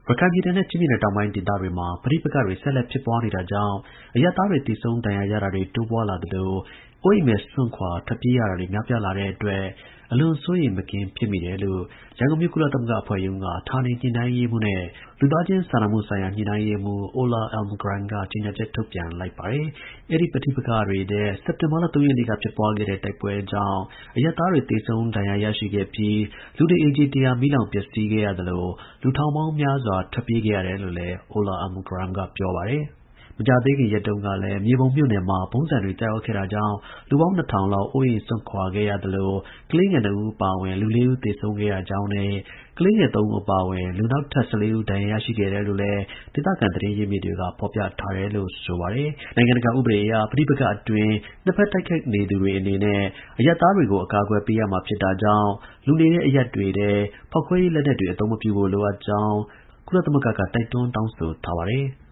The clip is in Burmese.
ရခိုင်ပြည်နယ်နဲ့ ချင်းပြည်နယ်တောင်ပိုင်းဒေသတွေမှာ ပဋိပက္ခတွေ ဆက်လက်ဖြစ်ပွားနေတာကြောင့် အရပ်သားတွေ သေဆုံးဒဏ်ရာရတာတွေ တိုးပွားလာသလို အိုးအိမ်မဲ့စွန့်ခွာ ထွက်ပြေးရတာတွေ များပြားလာတဲ့အတွက် အလွန်စိုးရိမ်မကင်းဖြစ်မိတယ်လို့ ရန်ကုန်မြို့ ကုလသမဂ္ဂအဖွဲ့ရုံးက ဌာနေညှိနှိုင်းရေးမှူးနဲ့ လူသားချင်းစာနာမှုဆိုင်ရာ ညှိနှိုင်းရေးမှူး Ola Almgren က ကြေညာချက် ထုတ်ပြန်လိုက်ပါတယ်။ အဲဒီ ပဋိပက္ခတွေထဲ စက်တင်ဘာလ ၃ ရက်နေ့က ဖြစ်ပွားခဲ့တဲ့ တိုက်ပွဲကြောင့် အရပ်သားတွေ သေဆုံးဒဏ်ရာရရှိခဲ့ပြီး လူနေအိမ်ခြေ ၁၀၀ မီးလောင်ပျက်စီးခဲ့ရသလို လူထောင်ပေါင်းများစွာ ထွက်ပြေးခဲ့ရတယ်လို့လည်း Ola Almgren က ပြောပါတယ်။ မကြာသေးခင် ရက်တုန်းကလည်း မြေပုံမြို့နယ်မှာ ဗုံးဆံတွေ ကျရောက်ခဲ့တာကြောင့် လူပေါင်း ၂၀၀၀ လောက် အိုးအိမ်စွန့်ခွာခဲ့ရသလို ကလေးငယ် ၂ ဦး အပါအဝင် လူ ၄ ဦး သေဆုံးခဲ့ရကြောင်းနဲ့ ကလေးငယ် ၃ ဦး အပါအဝင် လူနောက်ထပ် ၁၄ ဦး ဒဏ်ရာရရှိခဲ့တယ်လို့လည်း ဒေသခံ သတင်းရင်းမြစ်တွေက ဖော်ပြထားတယ်လို့ ဆိုပါတယ်။ နိုင်ငံတကာ ဥပဒေအရ ပဋိပက္ခအတွင်း နှစ်ဘက်တိုက်ခိုက်နေသူတွေအနေနဲ့ အရပ်သားတွေကို အကာအကွယ်ပေးရမှာဖြစ်တာကြောင့် လူနေတဲ့အရပ်တွေထဲ ဖောက်ခွဲရေးလက်နက်တွေ အသုံးမပြုဖို့ လိုအပ်ကြောင်း ကုလသမဂ္ဂက တိုက်တွန်း တောင်းဆိုထားပါတယ်။